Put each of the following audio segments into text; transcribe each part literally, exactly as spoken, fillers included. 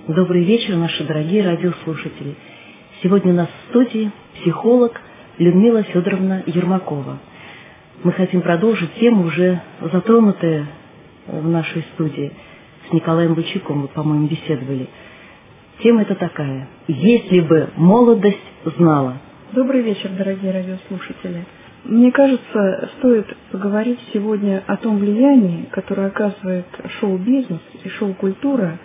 Добрый вечер, наши дорогие радиослушатели. Сегодня у нас в студии психолог Людмила Федоровна Ермакова. Мы хотим продолжить тему, уже затронутую в нашей студии. С Николаем Бычаком мы, по-моему, беседовали. Тема эта такая: «Если бы молодость знала». Добрый вечер, дорогие радиослушатели. Мне кажется, стоит поговорить сегодня о том влиянии, которое оказывает шоу-бизнес и шоу-культура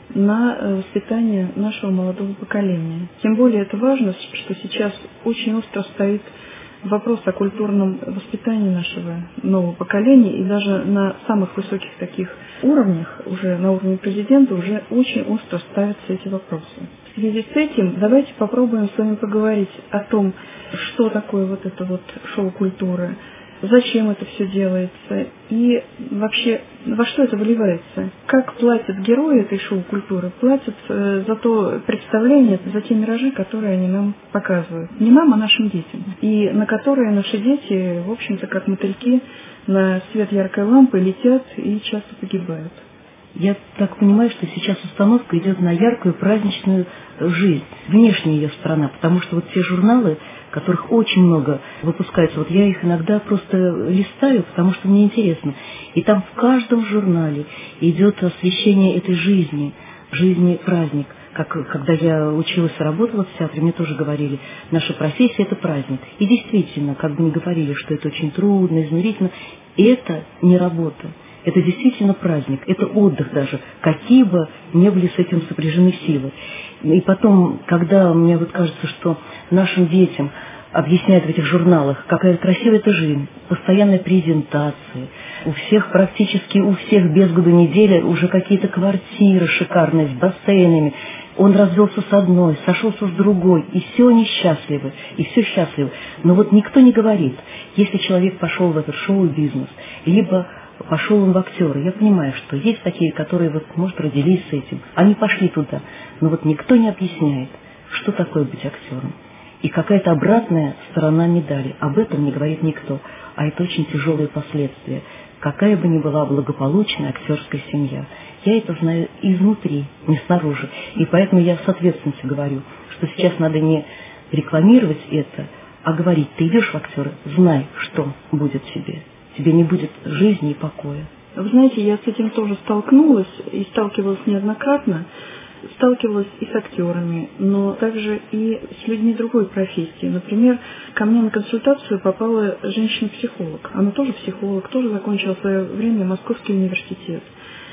на воспитание нашего молодого поколения. Тем более это важно, что сейчас очень остро стоит вопрос о культурном воспитании нашего нового поколения, и даже на самых высоких таких уровнях, уже на уровне президента, уже очень остро ставятся эти вопросы. В связи с этим давайте попробуем с вами поговорить о том, что такое вот это вот шоу-культура, зачем это все делается и вообще во что это выливается. Как платят герои этой шоу-культуры, платят э, за то представление, за те миражи, которые они нам показывают. Не нам, а нашим детям. И на которые наши дети, в общем-то, как мотыльки на свет яркой лампы летят и часто погибают. Я так понимаю, что сейчас установка идет на яркую праздничную жизнь, внешняя ее сторона, потому что вот те журналы, которых очень много выпускается, вот я их иногда просто листаю, потому что мне интересно. И там в каждом журнале идет освещение этой жизни, жизни праздник. Как когда я училась и работала в театре, мне тоже говорили, наша профессия – это праздник. И действительно, как бы ни говорили, что это очень трудно, изнурительно, это не работа. Это действительно праздник, это отдых даже, какие бы ни были с этим сопряжены силы. И потом, когда мне вот кажется, что нашим детям объясняют в этих журналах, какая красивая эта жизнь, постоянные презентации, у всех практически, у всех без году неделя уже какие-то квартиры шикарные с бассейнами, он развелся с одной, сошелся с другой, и все они счастливы, и все счастливы. Но вот никто не говорит, если человек пошел в этот шоу-бизнес, либо пошел он в актеры. Я понимаю, что есть такие, которые, вот, может, родились с этим. Они пошли туда. Но вот никто не объясняет, что такое быть актером. И какая-то обратная сторона медали. Об этом не говорит никто. А это очень тяжелые последствия. Какая бы ни была благополучная актерская семья. Я это знаю изнутри, не снаружи. И поэтому я с ответственностью говорю, что сейчас надо не рекламировать это, а говорить: ты идешь в актеры, знай, что будет тебе. Тебе не будет жизни и покоя. Вы знаете, я с этим тоже столкнулась и сталкивалась неоднократно. Сталкивалась и с актерами, но также и с людьми другой профессии. Например, ко мне на консультацию попала женщина-психолог. Она тоже психолог, тоже закончила в свое время Московский университет.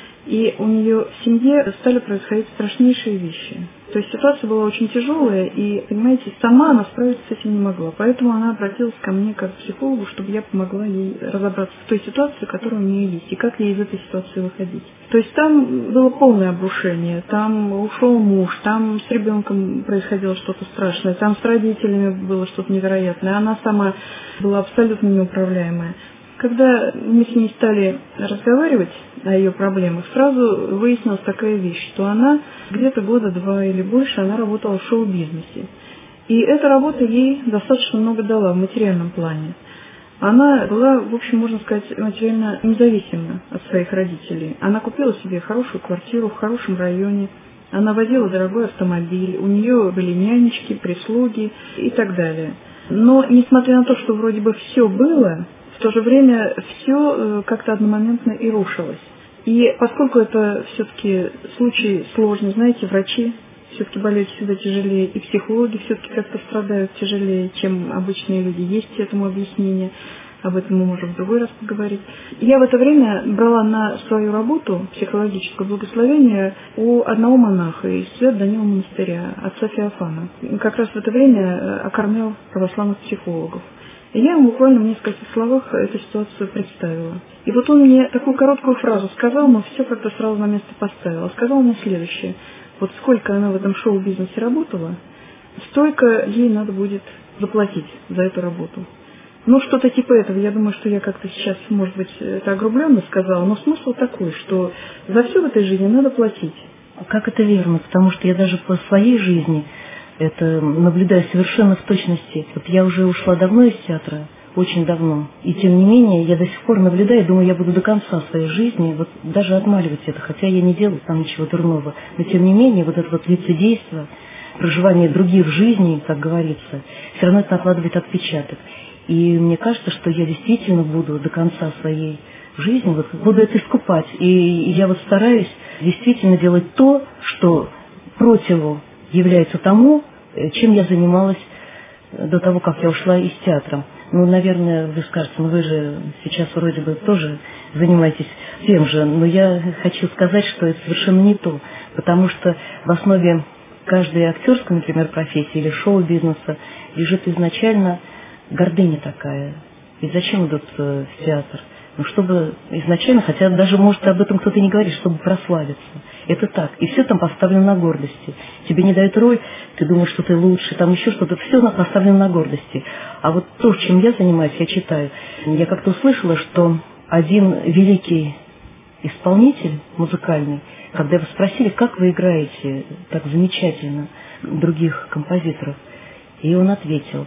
И у нее в семье стали происходить страшнейшие вещи. То есть ситуация была очень тяжелая, и, понимаете, сама она справиться с этим не могла. Поэтому она обратилась ко мне как к психологу, чтобы я помогла ей разобраться в той ситуации, которая у нее есть, и как ей из этой ситуации выходить. То есть там было полное обрушение, там ушел муж, там с ребенком происходило что-то страшное, там с родителями было что-то невероятное, она сама была абсолютно неуправляемая. Когда мы с ней стали разговаривать о ее проблемах, сразу выяснилась такая вещь, что она где-то года два или больше она работала в шоу-бизнесе. И эта работа ей достаточно много дала в материальном плане. Она была, в общем, можно сказать, материально независима от своих родителей. Она купила себе хорошую квартиру в хорошем районе, она водила дорогой автомобиль, у нее были нянечки, прислуги и так далее. Но, несмотря на то, что вроде бы все было, в то же время все как-то одномоментно и рушилось. И поскольку это все-таки случай сложный, знаете, врачи все-таки болеют всегда тяжелее, и психологи все-таки как-то страдают тяжелее, чем обычные люди. Есть этому объяснение, об этом мы можем в другой раз поговорить. Я в это время брала на свою работу психологическое благословение у одного монаха из Свято-Данилова монастыря, отца Феофана. Как раз в это время окормлял православных психологов. И я ему буквально в нескольких словах эту ситуацию представила. И вот он мне такую короткую фразу сказал, но все как-то сразу на место поставил. Сказал мне следующее: вот сколько она в этом шоу-бизнесе работала, столько ей надо будет заплатить за эту работу. Ну, что-то типа этого. Я думаю, что я как-то сейчас, может быть, это огрубленно сказала, но смысл такой, что за все в этой жизни надо платить. Как это верно? Потому что я даже по своей жизни это наблюдаю совершенно в точности. Вот я уже ушла давно из театра, очень давно. И тем не менее, я до сих пор наблюдаю, думаю, я буду до конца своей жизни вот даже отмаливать это, хотя я не делаю там ничего дурного. Но тем не менее, вот это вот лицедейство, проживание других жизней, как говорится, все равно это накладывает отпечаток. И мне кажется, что я действительно буду до конца своей жизни, вот, буду это искупать. И я вот стараюсь действительно делать то, что противу является тому, чем я занималась до того, как я ушла из театра. Ну, наверное, вы скажете, ну вы же сейчас вроде бы тоже занимаетесь тем же, но я хочу сказать, что это совершенно не то, потому что в основе каждой актерской, например, профессии или шоу-бизнеса лежит изначально гордыня такая. Ведь зачем идут в театр? Ну, чтобы изначально, хотя даже, может, об этом кто-то не говорит, чтобы прославиться. Это так. И все там поставлено на гордости. Тебе не дают роль, ты думаешь, что ты лучше, там еще что-то. Все поставлено на гордости. А вот то, чем я занимаюсь, я читаю. Я как-то услышала, что один великий исполнитель музыкальный, когда его спросили, как вы играете так замечательно других композиторов, и он ответил: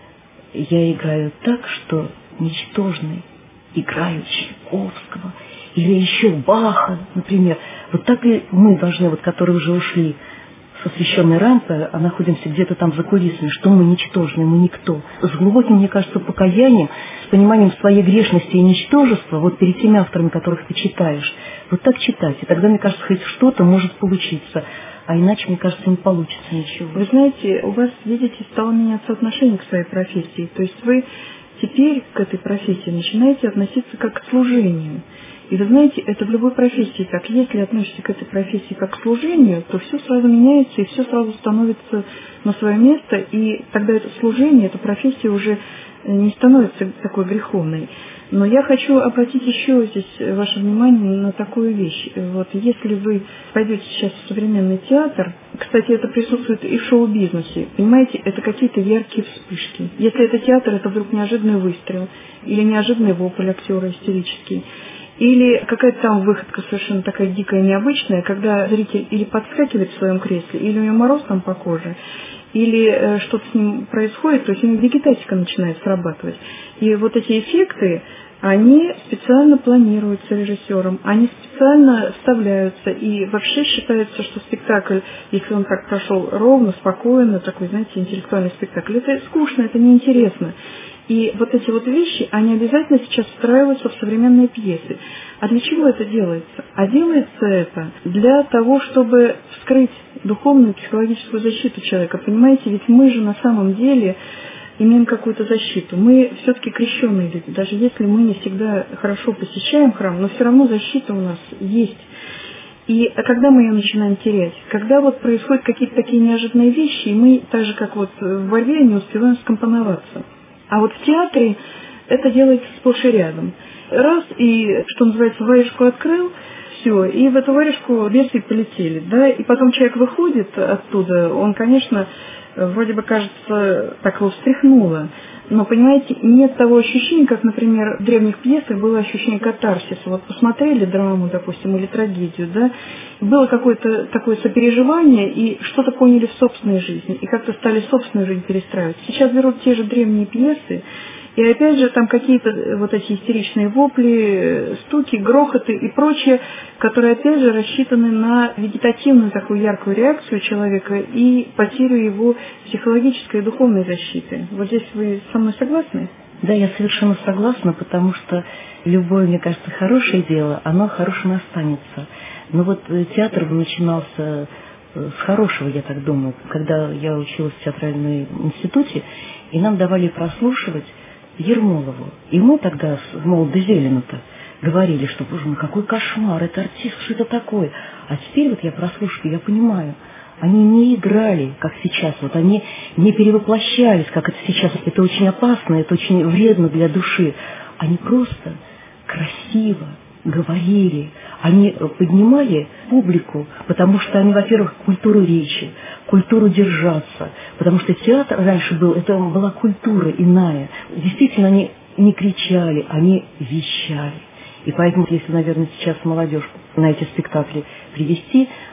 я играю так, что ничтожный играют Чайковского или еще Баха, например. Вот так и мы должны, вот, которые уже ушли с освещенной рампы, а находимся где-то там за кулисами, что мы ничтожны, мы никто. С глубоким, мне кажется, покаянием, с пониманием своей грешности и ничтожества, вот перед теми авторами, которых ты читаешь, вот так читать. И тогда, мне кажется, хоть что-то может получиться. А иначе, мне кажется, не получится ничего. Вы знаете, у вас, видите, стало меняться отношение к своей профессии. То есть вы теперь к этой профессии начинаете относиться как к служению. И вы знаете, это в любой профессии так. Если относитесь к этой профессии как к служению, то все сразу меняется, и все сразу становится на свое место, и тогда это служение, эта профессия уже не становится такой греховной. Но я хочу обратить еще здесь ваше внимание на такую вещь. Вот если вы пойдете сейчас в современный театр, кстати, это присутствует и в шоу-бизнесе, понимаете, это какие-то яркие вспышки. Если это театр, это вдруг неожиданный выстрел, или неожиданный вопль актера истерический, или какая-то там выходка совершенно такая дикая, необычная, когда зритель или подскакивает в своем кресле, или у него мороз там по коже, или э, что-то с ним происходит, то есть у него вегетатика начинает срабатывать. И вот эти эффекты, они специально планируются режиссером, они специально вставляются, и вообще считается, что спектакль, если он так прошел ровно, спокойно, такой, знаете, интеллектуальный спектакль, это скучно, это неинтересно. И вот эти вот вещи, они обязательно сейчас встраиваются в современные пьесы. А для чего это делается? А делается это для того, чтобы вскрыть духовную, психологическую защиту человека. Понимаете, ведь мы же на самом деле имеем какую-то защиту. Мы все-таки крещенные люди. Даже если мы не всегда хорошо посещаем храм, но все равно защита у нас есть. И когда мы ее начинаем терять? Когда вот происходят какие-то такие неожиданные вещи, и мы, так же как вот в борьбе, не успеваем скомпоноваться. А вот в театре это делается сплошь и рядом. Раз, и, что называется, варежку открыл, все, и в эту варежку бесы полетели, да, и потом человек выходит оттуда, он, конечно, вроде бы кажется, так его встряхнуло, но, понимаете, нет того ощущения, как, например, в древних пьесах было ощущение катарсиса. Вот посмотрели драму, допустим, или трагедию, да, было какое-то такое сопереживание, и что-то поняли в собственной жизни, и как-то стали собственную жизнь перестраивать. Сейчас берут те же древние пьесы, и опять же там какие-то вот эти истеричные вопли, стуки, грохоты и прочее, которые опять же рассчитаны на вегетативную такую яркую реакцию человека и потерю его психологической и духовной защиты. Вот здесь вы со мной согласны? Да, я совершенно согласна, потому что любое, мне кажется, хорошее дело, оно хорошим останется. Но вот театр начинался с хорошего, я так думаю, когда я училась в театральном институте, и нам давали прослушивать Ермолову. И мы тогда, мол, до зелено-то, говорили, что, боже мой, какой кошмар, это артист, что это такое. А теперь вот я прослушиваю, я понимаю, они не играли, как сейчас, вот они не перевоплощались, как это сейчас. Это очень опасно, это очень вредно для души. Они просто красиво говорили, они поднимали публику, потому что они, во-первых, культуру речи, культуру держаться, потому что театр раньше был, это была культура иная. Действительно, они не кричали, они вещали. И поэтому, если, наверное, сейчас молодежь на эти спектакли привести,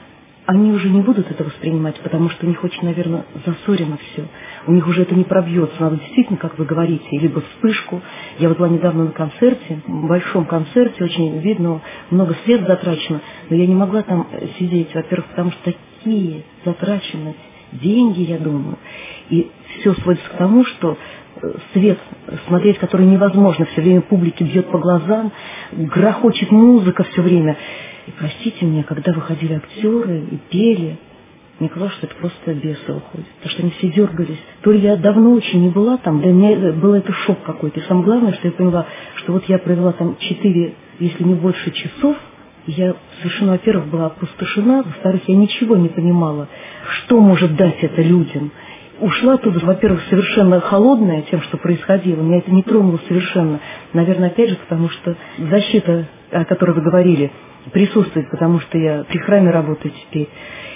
они уже не будут это воспринимать, потому что у них очень, наверное, засорено все. У них уже это не пробьется. Надо действительно, как вы говорите, либо вспышку. Я вот была недавно на концерте, большом концерте, очень видно, много света затрачено, но я не могла там сидеть, во-первых, потому что такие затрачены деньги, я думаю, и все сводится к тому, что свет, смотреть который невозможно, все время публике бьет по глазам, грохочет музыка все время. И простите меня, когда выходили актеры и пели, мне казалось, что это просто бесы уходят, потому что они все дергались. То ли я давно очень не была там, для меня было это шок какой-то. И самое главное, что я поняла, что вот я провела там четыре, если не больше часов, и я совершенно, во-первых, была опустошена, во-вторых, я ничего не понимала, что может дать это людям. Ушла оттуда, во-первых, совершенно холодная тем, что происходило. Меня это не тронуло совершенно. Наверное, опять же, потому что защита, о которой вы говорили, присутствует, потому что я при храме работаю теперь.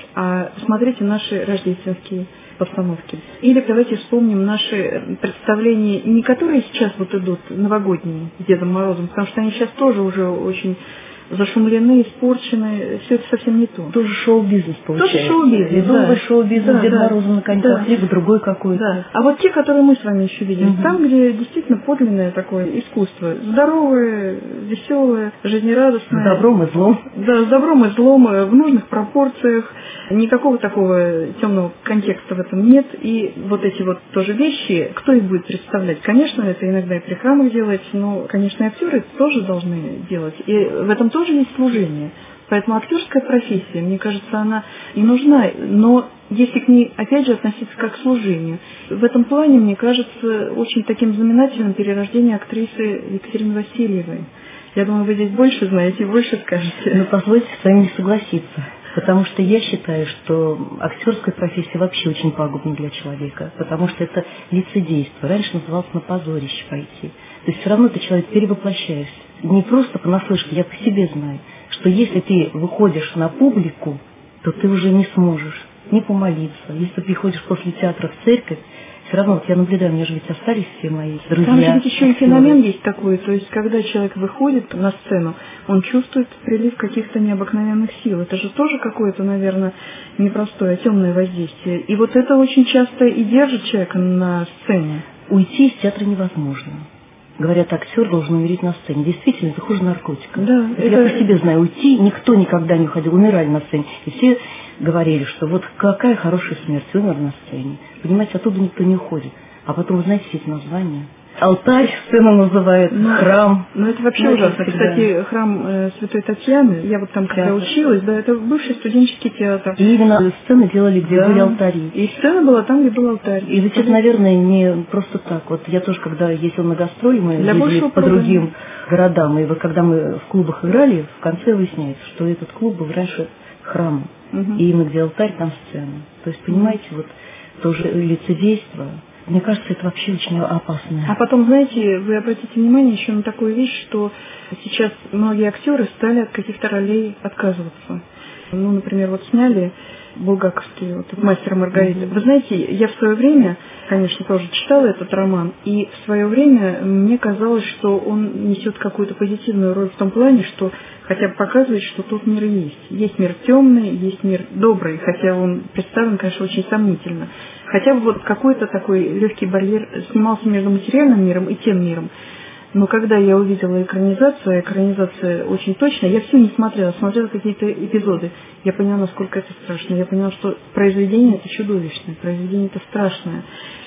А смотрите наши рождественские постановки. Или давайте вспомним наши представления, не которые сейчас вот идут, новогодние, с Дедом Морозом, потому что они сейчас тоже уже очень зашумлены, испорчены, все это совсем не то. Тоже шоу-бизнес получается. Тоже шоу-бизнес, либо да. шоу-бизнес да, Дед да, Морозом на коньках, да. либо другой какой-то. Да. А вот те, которые мы с вами еще видели, угу. Там, где действительно подлинное такое искусство, здоровое, веселое, жизнерадостное. С добром и злом. Да, с добром и злом, в нужных пропорциях. Никакого такого темного контекста в этом нет. И вот эти вот тоже вещи, кто их будет представлять? Конечно, это иногда и при храмах делается, но, конечно, и актеры это тоже должны делать. И в этом тоже есть служение. Поэтому актерская профессия, мне кажется, она и нужна, но если к ней, опять же, относиться как к служению. В этом плане, мне кажется, очень таким знаменательным перерождение актрисы Екатерины Васильевой. Я думаю, вы здесь больше знаете и больше скажете. Но позвольте с вами не согласиться. Потому что я считаю, что актерская профессия вообще очень пагубна для человека, потому что это лицедейство. Раньше называлось на позорище пойти. То есть все равно ты человек перевоплощаешься. Не просто понаслышке, я по себе знаю, что если ты выходишь на публику, то ты уже не сможешь не помолиться. Если ты приходишь после театра в церковь, все равно, вот я наблюдаю, у меня же ведь остались все мои друзья. Там же ведь еще и феномен есть такой, то есть когда человек выходит на сцену, он чувствует прилив каких-то необыкновенных сил. Это же тоже какое-то, наверное, непростое, темное воздействие. И вот это очень часто и держит человека на сцене. Уйти из театра невозможно. Говорят, актер должен умереть на сцене. Действительно, это хуже наркотика. Да, это, это... Я по себе знаю. Уйти никто никогда не уходил, умирали на сцене. И все говорили, что вот какая хорошая смерть, умер на сцене. Понимаете, оттуда никто не уходит. А потом, вы знаете, все эти названия. Алтарь сцена называет, но, храм. Ну, это вообще ну, ужасно. Это Кстати, храм э, Святой Татьяны, я вот там когда театр. училась, да, это бывший студенческий театр. И именно сцены делали, где да. были алтари. И сцена была там, где был алтарь. И ведь это, наверное, не просто так. Вот я тоже, когда ездила на гастроли, мы Для ездили по другим городам, и вот когда мы в клубах играли, в конце выясняется, что этот клуб был раньше храмом. Угу. И именно где алтарь, там сцена. То есть, понимаете, вот тоже лицедейство. Мне кажется, это вообще очень опасно. А потом, знаете, вы обратите внимание еще на такую вещь, что сейчас многие актеры стали от каких-то ролей отказываться. Ну, например, вот сняли булгаковский вот, «Мастер и Маргарита». Mm-hmm. Вы знаете, я в свое время, конечно, тоже читала этот роман, и в свое время мне казалось, что он несет какую-то позитивную роль в том плане, что хотя бы показывает, что тот мир есть. Есть мир темный, есть мир добрый, хотя он представлен, конечно, очень сомнительно. Хотя бы вот какой-то такой легкий барьер снимался между материальным миром и тем миром. Но когда я увидела экранизацию, экранизация очень точно, я все не смотрела, смотрела какие-то эпизоды. Я поняла, насколько это страшно. Я поняла, что произведение это чудовищное, произведение это страшное.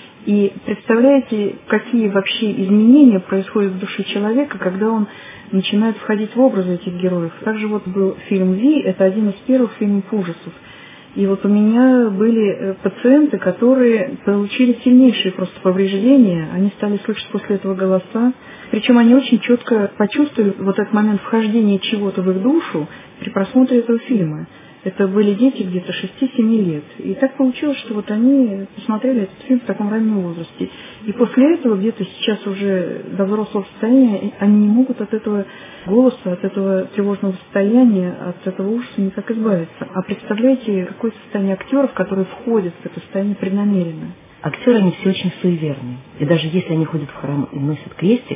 И представляете, какие вообще изменения происходят в душе человека, когда он начинает входить в образы этих героев. Также вот был фильм «Ви», это один из первых фильмов ужасов. И вот у меня были пациенты, которые получили сильнейшие просто повреждения, они стали слышать после этого голоса. Причем они очень четко почувствовали вот этот момент вхождения чего-то в их душу при просмотре этого фильма. Это были дети где-то шести-семи лет. И так получилось, что вот они посмотрели этот фильм в таком раннем возрасте. И после этого, где-то сейчас уже до взрослого состояния, они не могут от этого голоса, от этого тревожного состояния, от этого ужаса никак избавиться. А представляете, какое состояние актеров, которые входят в это состояние преднамеренно. Актеры, они все очень суеверны. И даже если они ходят в храм и носят крестик,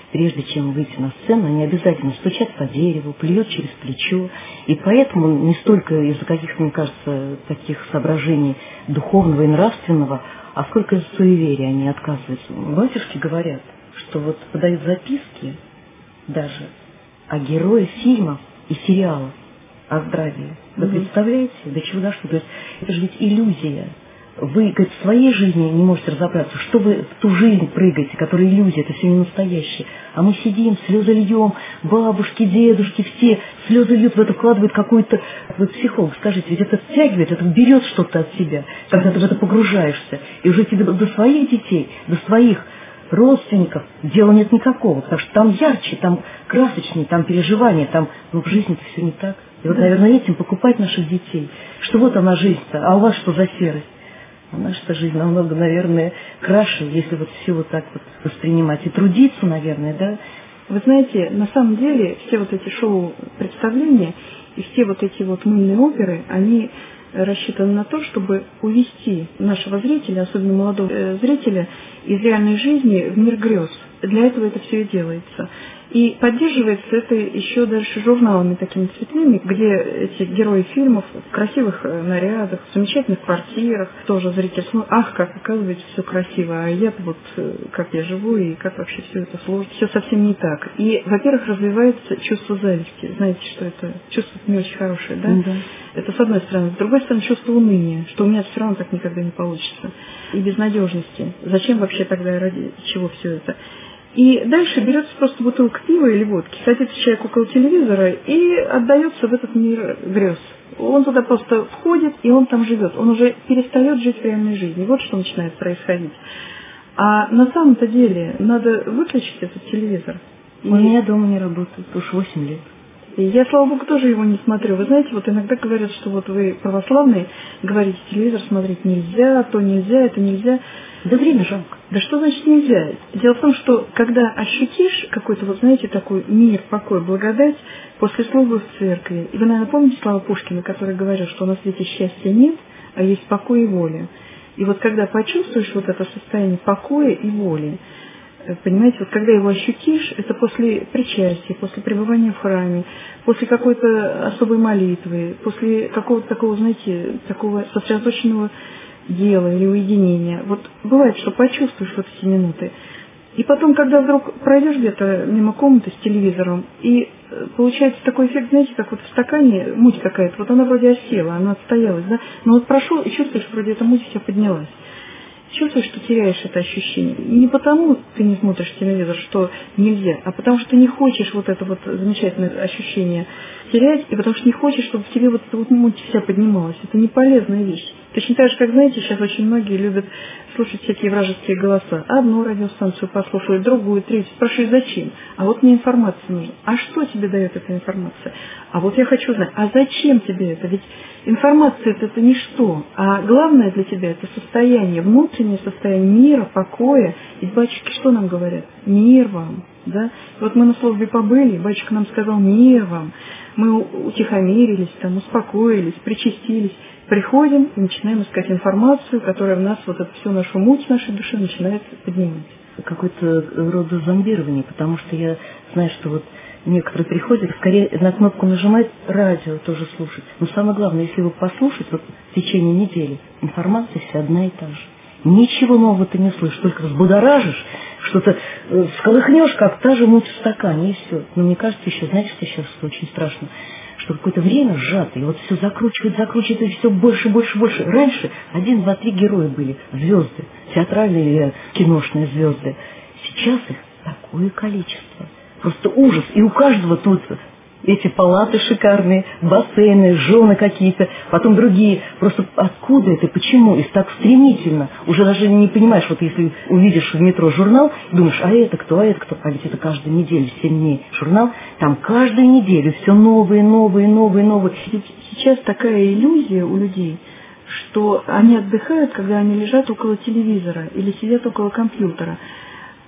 прежде чем выйти на сцену, они обязательно стучат по дереву, плюют через плечо. И поэтому не столько из-за каких-то, мне кажется, таких соображений духовного и нравственного, а сколько из-за суеверия они отказываются. Батюшки говорят, что вот подают записки даже о герое фильмов и сериалов о здравии. Вы mm-hmm. представляете, до чего дошло? То есть это же ведь иллюзия. Вы, говорит, в своей жизни не можете разобраться, что вы в ту жизнь прыгаете, которая иллюзия, это все не настоящее. А мы сидим, слезы льем, бабушки, дедушки, все слезы льют, в это вкладывают какой-то... Вы психолог, скажите, ведь это втягивает, это берет что-то от себя, когда ты в это погружаешься. И уже тебе до своих детей, до своих родственников дела нет никакого, потому что там ярче, там красочнее, там переживания, там... Ну, в жизни-то все не так. И вот, наверное, этим покупать наших детей. Что вот она жизнь-то, а у вас что за серость? А наша жизнь намного, наверное, краше, если вот все вот так вот воспринимать. И трудиться, наверное, да? Вы знаете, на самом деле все вот эти шоу-представления и все вот эти вот мыльные оперы, они рассчитаны на то, чтобы увести нашего зрителя, особенно молодого зрителя, из реальной жизни в мир грез. Для этого это все и делается. И поддерживается это еще дальше журналами такими цветными, где эти герои фильмов в красивых нарядах, в замечательных квартирах, тоже зритель смотрит, ах, как оказывается все красиво, а я-то вот как я живу и как вообще все это сложно. Все совсем не так. И, во-первых, развивается чувство зависти. Знаете, что это чувство не очень хорошее, да? Да. Это с одной стороны. С другой стороны, чувство уныния, что у меня все равно так никогда не получится. И безнадежности. Зачем вообще тогда, ради чего все это? И дальше берется просто бутылка пива или водки, садится человек около телевизора и отдается в этот мир грез. Он туда просто входит, и он там живет. Он уже перестает жить в реальной жизни. Вот что начинает происходить. А на самом-то деле надо выключить этот телевизор. У и... меня дома не работает уж восемь лет. И я, слава богу, тоже его не смотрю. Вы знаете, вот иногда говорят, что вот вы православные, говорите, телевизор смотреть нельзя, то нельзя, это нельзя. Да время жалко. Да что значит нельзя? Дело в том, что когда ощутишь какой-то, вот знаете, такой мир, покой, благодать после службы в церкви, и вы, наверное, помните слова Пушкина, который говорил, что на свете счастья нет, а есть покой и воля. И вот когда почувствуешь вот это состояние покоя и воли, понимаете, вот когда его ощутишь, это после причастия, после пребывания в храме, после какой-то особой молитвы, после какого-то такого, знаете, такого сосредоточенного дела или уединения. Вот бывает, что почувствуешь вот эти минуты. И потом, когда вдруг пройдешь где-то мимо комнаты с телевизором, и получается такой эффект, знаете, как вот в стакане муть какая-то, вот она вроде осела, она отстоялась, да, но вот прошел и чувствуешь, вроде эта муть у тебя поднялась. Чувствуешь, что теряешь это ощущение. Не потому ты не смотришь телевизор, что нельзя, а потому что не хочешь вот это вот замечательное ощущение терять, и потому что не хочешь, чтобы в тебе вот эта вот муть вся поднималась. Это не полезная вещь. Точно так же, как, знаете, сейчас очень многие любят слушать всякие вражеские голоса. Одну радиостанцию послушают, другую, третью. Спрашивают, зачем? А вот мне информация нужна. А что тебе дает эта информация? А вот я хочу знать, а зачем тебе это? Ведь информация это, это ничто. А главное для тебя это состояние, внутреннее состояние мира, покоя. И батюшки что нам говорят? Мир вам. Да? Вот мы на службе побыли, батюшка нам сказал мир вам. Мы утихомирились, там, успокоились, причастились. Приходим и начинаем искать информацию, которая в нас, вот эту всю нашу муть нашей души начинает поднимать. Какой-то рода зомбирование, потому что я знаю, что вот некоторые приходят, скорее на кнопку нажимать, радио тоже слушать. Но самое главное, если вы послушать, вот в течение недели информация вся одна и та же. Ничего нового ты не слышишь, только взбудоражишь, что-то всколыхнешь, как та же муть в стакане, и все. Но мне кажется, еще, знаете, что сейчас очень страшно? Что какое-то время сжато, и вот все закручивает, закручивает, и все больше, больше, больше. Раньше один, два, три героя были, звезды, театральные или киношные звезды. Сейчас их такое количество. Просто ужас. И у каждого тут эти палаты шикарные, бассейны, жены какие-то, потом другие. Просто откуда это, почему? И так стремительно. Уже даже не понимаешь, вот если увидишь в метро журнал, думаешь, а это кто, а это кто? А ведь это каждую неделю, семь дней журнал. Там каждую неделю все новые, новые, новые, новые. Ведь сейчас такая иллюзия у людей, что они отдыхают, когда они лежат около телевизора или сидят около компьютера.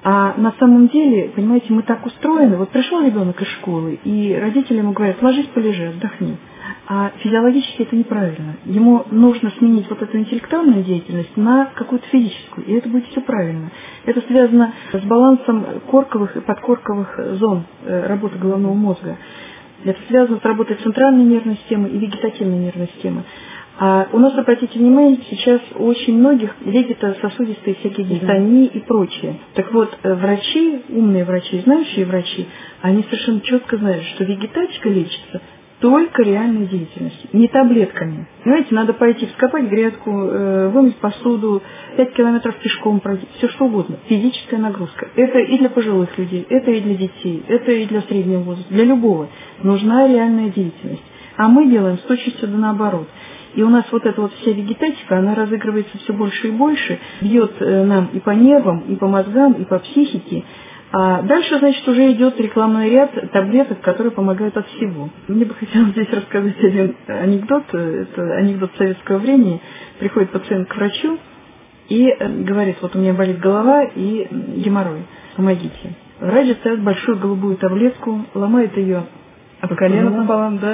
А на самом деле, понимаете, мы так устроены, вот пришел ребенок из школы, и родители ему говорят: ложись, полежи, отдохни. А физиологически это неправильно. Ему нужно сменить вот эту интеллектуальную деятельность на какую-то физическую, и это будет все правильно. Это связано с балансом корковых и подкорковых зон работы головного мозга. Это связано с работой центральной нервной системы и вегетативной нервной системы. А у нас, обратите внимание, сейчас у очень многих вегетососудистые всякие дистонии и прочее. Так вот, врачи, умные врачи, знающие врачи, они совершенно четко знают, что вегетатика лечится только реальной деятельностью, не таблетками. Понимаете, надо пойти вскопать грядку, вымыть посуду, пять километров пешком пройти, все что угодно. Физическая нагрузка. Это и для пожилых людей, это и для детей, это и для среднего возраста, для любого. Нужна реальная деятельность. А мы делаем с точностью да наоборот. И у нас вот эта вот вся вегетатика, она разыгрывается все больше и больше, бьет нам и по нервам, и по мозгам, и по психике. А дальше, значит, уже идет рекламный ряд таблеток, которые помогают от всего. Мне бы хотелось здесь рассказать один анекдот. Это анекдот советского времени. Приходит пациент к врачу и говорит: вот у меня болит голова и геморрой, помогите. Врач ставит большую голубую таблетку, ломает ее об колено пополам, да,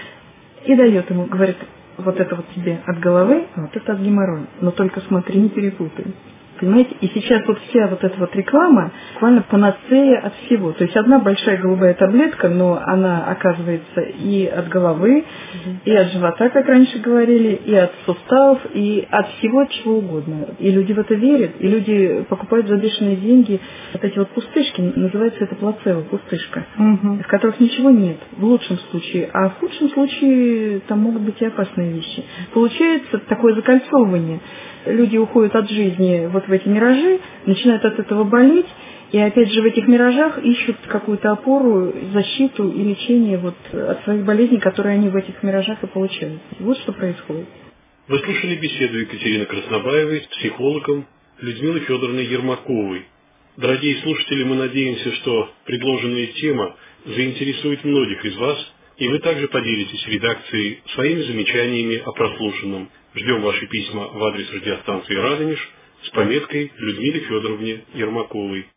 и дает ему, говорит: вот это вот тебе от головы, а вот это от геморроя. Но только смотри, не перепутай. Понимаете? И сейчас вот вся вот эта вот реклама буквально панацея от всего. То есть одна большая голубая таблетка, но она оказывается и от головы, угу. и от живота, как раньше говорили, и от суставов, и от всего чего угодно. И люди в это верят, и люди покупают за бешеные деньги вот эти вот пустышки, называется это плацебо, пустышка, угу. в которых ничего нет, в лучшем случае. А в худшем случае там могут быть и опасные вещи. Получается такое закольцовывание. Люди уходят от жизни вот в эти миражи, начинают от этого болеть, и опять же в этих миражах ищут какую-то опору, защиту и лечение вот от своих болезней, которые они в этих миражах и получают. Вот что происходит. Вы слушали беседу Екатерины Краснобаевой с психологом Людмилой Федоровной Ермаковой. Дорогие слушатели, мы надеемся, что предложенная тема заинтересует многих из вас, и вы также поделитесь в редакции своими замечаниями о прослушанном. Ждем ваши письма в адрес радиостанции «Радонеж» с пометкой Людмиле Федоровне Ермаковой.